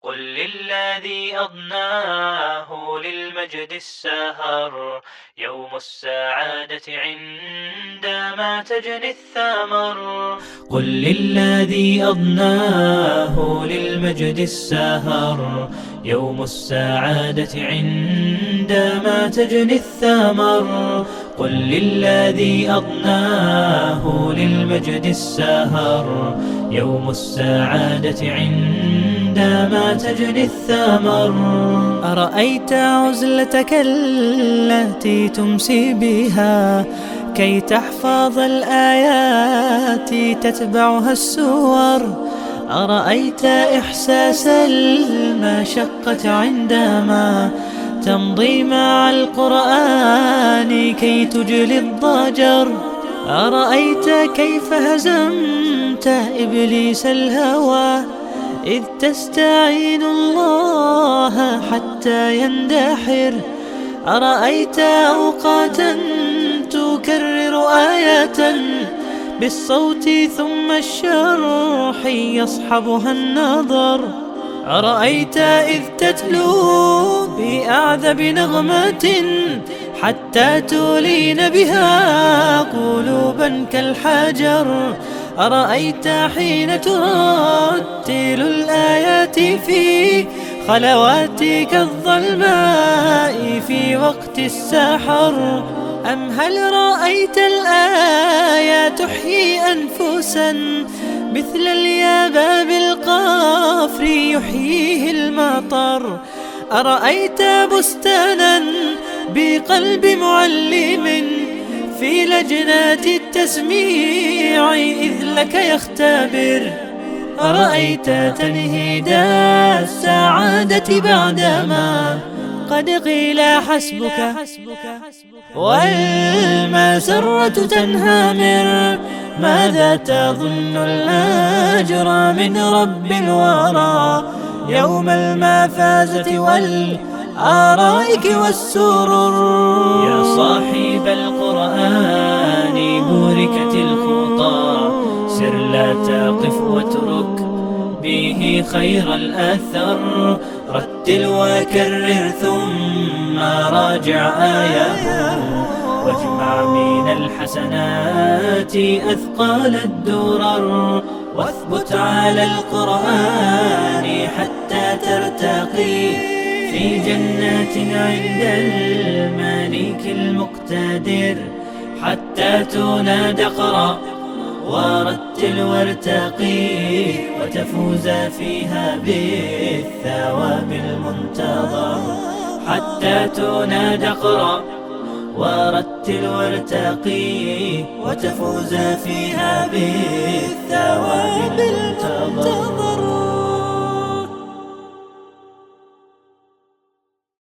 قل للذي أضناه للمجد السهر يوم السعادة عندما تجني الثمر. قل للذي أضناه للمجد السهر يوم السعادة عندما تجني الثمر. قل للذي أضناه للمجد السهر يوم السعادة عندما تجني الثمر. أرأيت عزلتك التي تمسي بها كي تحفظ الآيات تتبعها السور؟ أرأيت إحساس المشقة عندما تمضي مع القرآن كي تجلي الضجر؟ أرأيت كيف هزمت إبليس الهوى إذ تستعين الله حتى يندحر؟ أرأيت أوقاتا تكرر آية بالصوت ثم الشرح يصحبها النظر؟ أرأيت إذ تتلو بأعذب نغمة حتى تولين بها قلوبا كالحجر؟ أرأيت حين ترتل الآيات في خلواتك الظلماء في وقت السحر؟ أم هل رأيت الآية تحيي أنفسا مثل الياباب القفر يحييه المطر؟ أرأيت بستانا بقلب معلم في لجنات التسميع إذ لك يختبر؟ أرأيت تنهيد السعادة بعدما قد قيل حسبك والمسرة تنهمر؟ ماذا تظن الأجر من رب الورى يوم المفازة والآرائك والسرر؟ يا صاحب القرآن بوركت الخطى سر لا تقف واترك به خير الأثر. رتل وكرر ثم راجع آيه واجمع من الحسنات أثقال الدرر. واثبت على القرآن حتى ترتقي في جنات عند الملك المقتدر. حتى تنادى اقرأ ورتل وارتقي وتفوز فيها بالثواب المنتظر. حتى تنادى اقرأ ورتل وارتقي وتفوز فيها بالثواب المنتظر.